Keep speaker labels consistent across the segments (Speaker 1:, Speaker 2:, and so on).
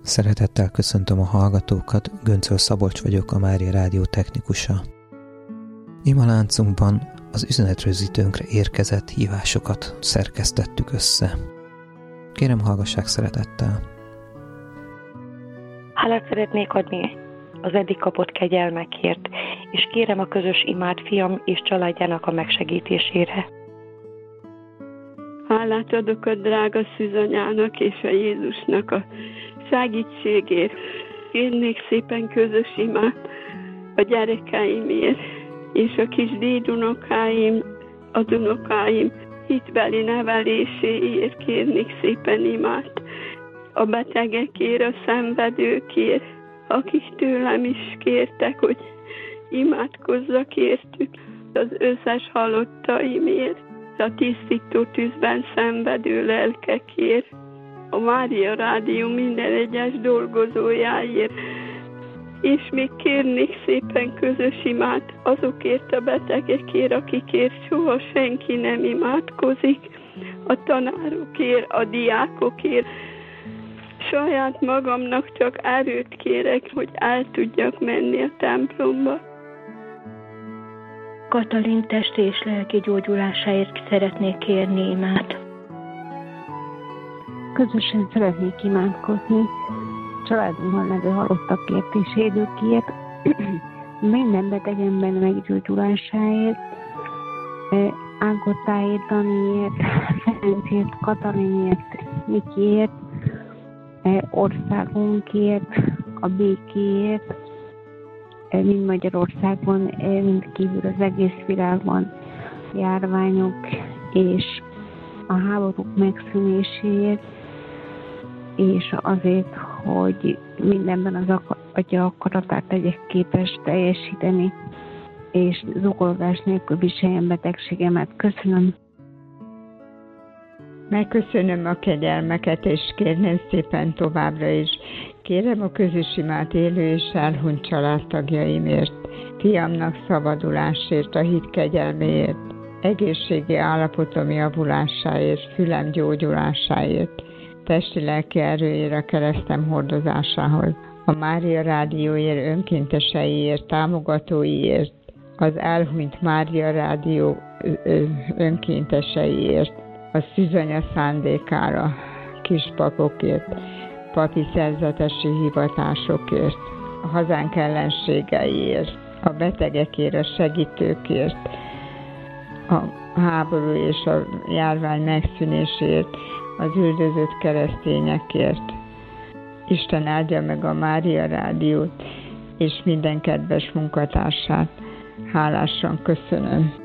Speaker 1: Szeretettel köszöntöm a hallgatókat, Göncöl Szabolcs vagyok, a Mária Rádió technikusa. Imaláncunkban az üzenetrögzítőnkre érkezett hívásokat szerkesztettük össze. Kérem, hallgassák szeretettel.
Speaker 2: Hálát szeretnék adni az eddig kapott kegyelmekért, és kérem a közös imát fiam és családjának a megsegítésére.
Speaker 3: Hálát adok a drága szűzanyának és a Jézusnak a segítségért. Kérnék szépen közös imát a gyerekeimért, és a kis dédunokáim, az unokáim hitbeli neveléséért kérnék szépen imát. A betegekért, a szenvedőkért, akik tőlem is kértek, hogy imádkozzak értük, az összes halottaimért, a tisztító tűzben szenvedő lelkekért, a Mária Rádió minden egyes dolgozójáért, és még kérnék szépen közös imát azokért a betegekért, akikért soha senki nem imádkozik, a tanárokért, a diákokért. Saját magamnak csak erőt kérek, hogy el tudjak menni a templomba.
Speaker 4: Katalin testi és lelki gyógyulásáért szeretnék kérni imát.
Speaker 5: Közösen szeretnék imádkozni családunkban levő halottakért és élőkért, minden beteg ember meggyógyulásáért, Ágottáért, Daniért, Ferencért, Katalinért, Mikiért, országunkért, a békéért, mind Magyarországon, mind kívül az egész világban járványok és a háborúk megszűnéséért, és azért, hogy mindenben az Atya akaratát legyek képes teljesíteni, és zsugolódás nélkül viseljem betegségemet. Köszönöm.
Speaker 6: Megköszönöm a kegyelmeket, és kérném szépen továbbra is. Kérem a közös imát élő és elhunyt családtagjaimért, fiamnak szabadulásért, a hit kegyelméért, egészségi állapotom javulásáért, fülem gyógyulásáért, testi-lelki erőért, a keresztem hordozásához, a Mária Rádióért, önkénteseiért, támogatóiért, az elhunyt Mária Rádió önkénteseiért, a szűzanya szándékára, kispapokért, papi szerzetesi hivatásokért, a hazánk ellenségeiért, a betegekért, a segítőkért, a háború és a járvány megszűnésért, az üldözött keresztényekért. Isten áldja meg a Mária Rádiót és minden kedves munkatársát. Hálásan köszönöm.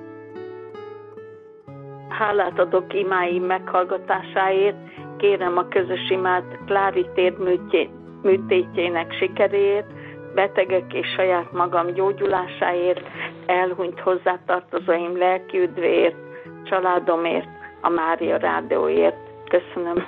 Speaker 7: Hálát adok imáim meghallgatásáért, kérem a közös imát Klári műtétjének sikeréért, betegek és saját magam gyógyulásáért, elhunyt hozzátartozóim lelki üdvéért, családomért, a Mária Rádióért. Köszönöm.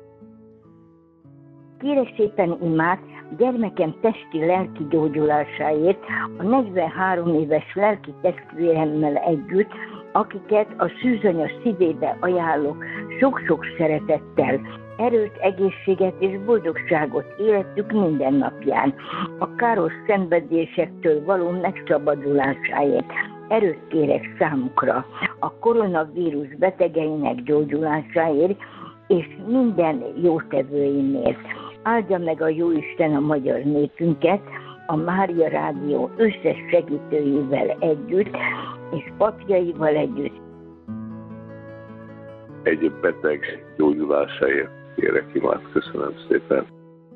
Speaker 8: Kérek szépen imát gyermekem testi-lelki gyógyulásáért, a 43 éves lelki testvéremmel együtt, akiket a szűzanya szívébe ajánlok sok-sok szeretettel, erőt, egészséget és boldogságot életük minden napján, a káros szenvedésektől való megszabadulásáért. Erőt kérek számukra, a koronavírus betegeinek gyógyulásáért, és minden jótevőimért. Áldja meg a Jóisten a magyar népünket, a Mária Rádió összes segítőivel együtt, és papjaival együtt.
Speaker 9: Egy beteg gyógyulásáért kérek imát, köszönöm szépen.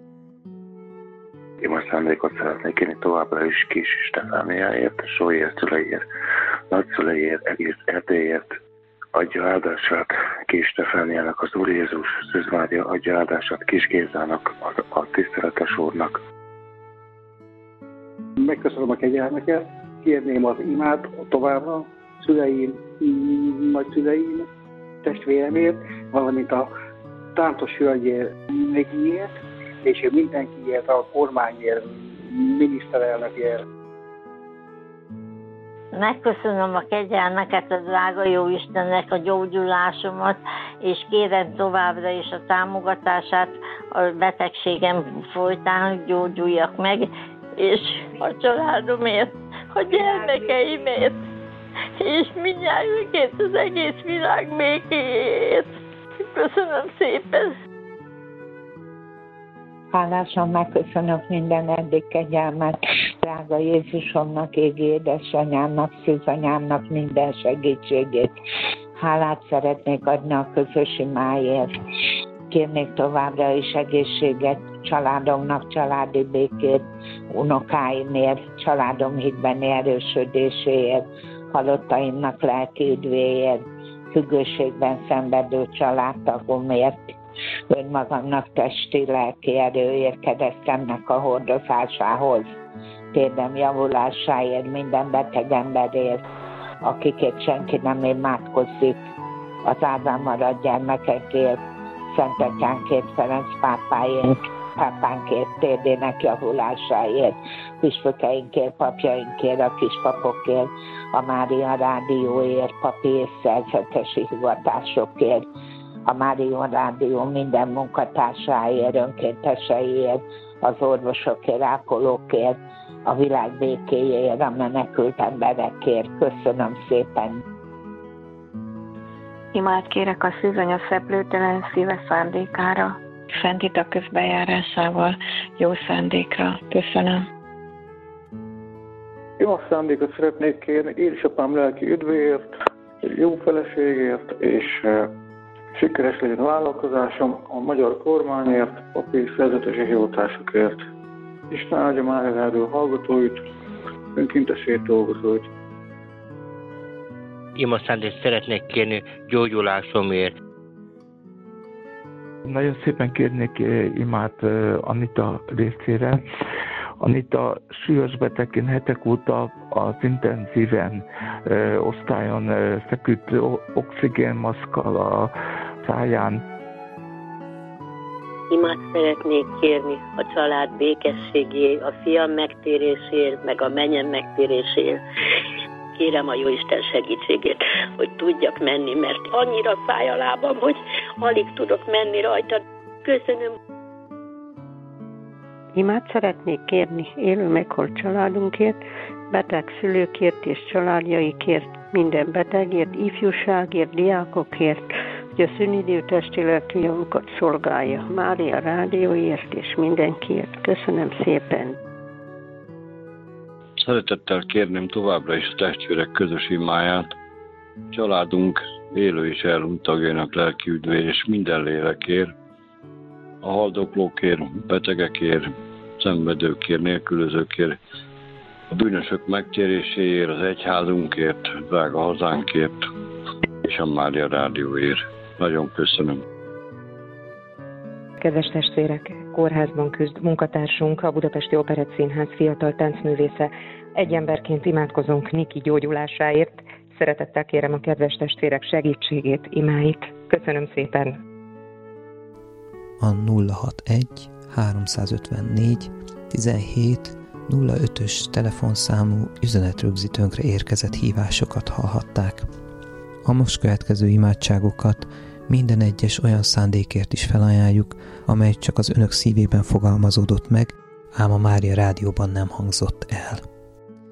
Speaker 9: Ima szándékot szeretnék kérni továbbra is Kis Stefániáért, Sólyért, szüleiért, nagyszüleiért, egész Erdélyért. Adja áldását Kis Stefániának az Úr Jézus, Szűz Mária, adja áldását Kis Gézának, a tiszteletes úrnak.
Speaker 10: Megköszönöm a kegyelmeket, kérném az imát továbbra, szüleim, nagyszüleim, testvéremért, valamint a Tántos hölgyért, Megiért, és mindenkiért, a kormányért, miniszterelnökért.
Speaker 7: Megköszönöm a kegyelmeket a drága jó Istennek, a gyógyulásomat, és kérem továbbra is a támogatását a betegségem folytán, hogy gyógyuljak meg, és a családomért, a gyermekeimért, és mindnyájunkért, az egész világ békéjéért. Köszönöm szépen!
Speaker 11: Hálásan megköszönök minden eddig kegyelmet, drága Jézusomnak, égi édesanyámnak, szűzanyámnak minden segítségét. Hálát szeretnék adni a közös imáért. Kérnék továbbra is egészséget családomnak, családi békét, unokáimért, családom hitbeni erősödéséért, halottaimnak lelki üdvéért, függőségben szenvedő családtagomért, önmagamnak testi, lelki erőért, keresztemnek a hordozásához, térdem javulásáért, minden beteg emberért, akikért senki nem imádkozik, az Ádám maradt gyermekekért, Szent Atyánkért, Ferenc pápánkért, térdének javulásáért, püspökeinkért, papjainkért, a kispapokért, a Mária Rádióért, papi és szerzetesi hivatásokért, a Mária Rádió minden munkatársáért, önkénteseiért, az orvosokért, ápolókért, a világ békéjéért, a menekült emberekért. Köszönöm szépen!
Speaker 2: Imát kérek a szűzanya szeplőtelen szíve szándékára, szent itak közbejárásával, jó szándékra. Köszönöm.
Speaker 10: Jó szándékot szeretnék kérni édesapám lelki üdvéért, jó feleségért, és sikeres legyen a vállalkozásom, a magyar kormányért, papi szerzetesi hivatásokért. Isten áldja Mária Rádió hallgatóit, önkéntesét dolgozóit.
Speaker 12: Ima szándékot szeretnék kérni gyógyulásomért.
Speaker 13: Nagyon szépen kérnék imát Anita részére. Anita súlyos betegként hetek óta az intenzíven osztályon feküdt oxigénmaszkkal a száján.
Speaker 14: Imát szeretnék kérni a család békességéért, a fiam megtérésért, meg a mennyem megtérésért. Kérem a Jóisten segítségét, hogy tudjak menni, mert annyira fáj a lábam, hogy alig tudok menni rajta. Köszönöm.
Speaker 15: Imát szeretnék kérni élő meghalt családunkért, beteg szülőkért és családjaikért, minden betegért, ifjúságért, diákokért, hogy a szünidő testi lelki javukat szolgálja. Mária Rádióért és mindenkiért. Köszönöm szépen.
Speaker 16: Szeretettel kérném továbbra is a testvérek közös imáját, családunk élő és elhunyt tagjainak lelki üdvére és minden lélekért, a haldoklókért, betegekért, szenvedőkért, nélkülözőkért, a bűnösök megtéréséért, az egyházunkért, drága hazánkért és a Mária Rádióért. Nagyon köszönöm.
Speaker 17: Kedves testvérek, kórházban küzd munkatársunk, a Budapesti Operettszínház fiatal táncművésze. Egy emberként imádkozunk Niki gyógyulásáért. Szeretettel kérem a kedves testvérek segítségét, imáit. Köszönöm szépen!
Speaker 1: A 061 354 17 05-ös telefonszámú üzenetrögzítőnkre érkezett hívásokat hallhatták. A most következő imádságokat minden egyes olyan szándékért is felajánljuk, amely csak az önök szívében fogalmazódott meg, ám a Mária Rádióban nem hangzott el.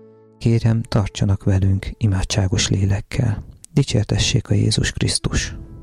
Speaker 1: Kérem, tartsanak velünk imádságos lélekkel. Dicsértessék a Jézus Krisztus!